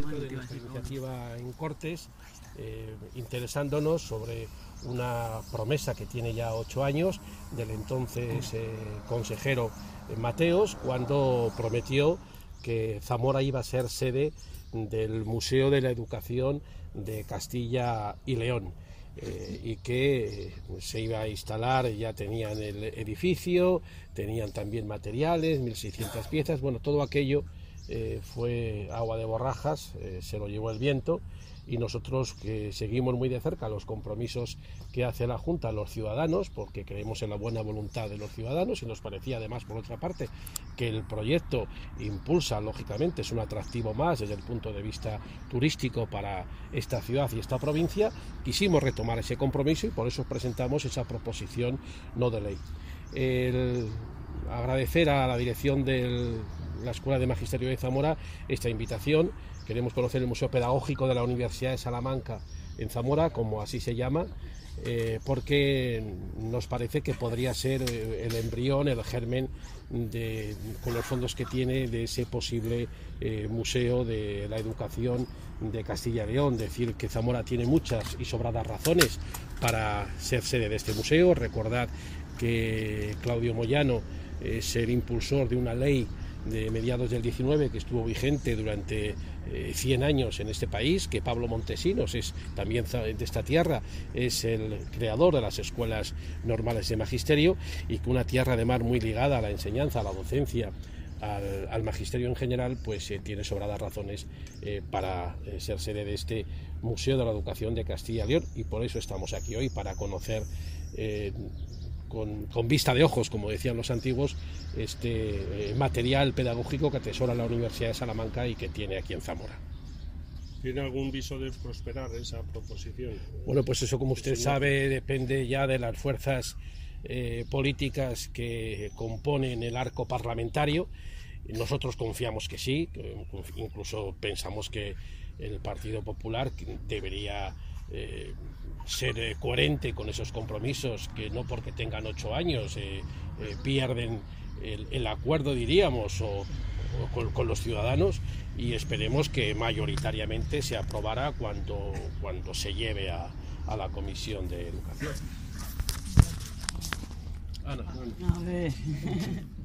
propósito de nuestra iniciativa en Cortes, interesándonos sobre una promesa que tiene ya 8 años del entonces consejero Mateos, cuando prometió que Zamora iba a ser sede del Museo de la Educación de Castilla y León. Y que se iba a instalar, ya tenían el edificio, tenían también materiales, 1.600 piezas, bueno, todo aquello fue agua de borrajas, se lo llevó el viento, y nosotros que seguimos muy de cerca los compromisos que hace la Junta a los ciudadanos, porque creemos en la buena voluntad de los ciudadanos, y nos parecía además, por otra parte, que el proyecto impulsa, lógicamente, es un atractivo más desde el punto de vista turístico para esta ciudad y esta provincia. Quisimos retomar ese compromiso y por eso presentamos esa proposición no de ley. Agradecer a la dirección de la Escuela de Magisterio de Zamora esta invitación. Queremos conocer el Museo Pedagógico de la Universidad de Salamanca en Zamora, como así se llama, porque nos parece que podría ser el embrión, el germen, con los fondos que tiene, de ese posible Museo de la Educación de Castilla y León. Decir que Zamora tiene muchas y sobradas razones para ser sede de este museo. Recordad que Claudio Moyano es el impulsor de una ley de mediados del 19 que estuvo vigente durante 100 años en este país, que Pablo Montesinos es también de esta tierra, es el creador de las escuelas normales de magisterio, y que una tierra además muy ligada a la enseñanza, a la docencia, al magisterio en general, pues tiene sobradas razones para ser sede de este Museo de la Educación de Castilla y León, y por eso estamos aquí hoy, para conocer con vista de ojos, como decían los antiguos, este material pedagógico que atesora la Universidad de Salamanca y que tiene aquí en Zamora. ¿Tiene algún viso de prosperar esa proposición? Bueno, pues eso, como usted sabe, depende ya de las fuerzas políticas que componen el arco parlamentario. Nosotros confiamos que sí, incluso pensamos que el Partido Popular debería ser coherente con esos compromisos, que no porque tengan 8 años pierden el acuerdo, diríamos, o con los ciudadanos, y esperemos que mayoritariamente se aprobará cuando se lleve a la Comisión de Educación. Ana. A ver.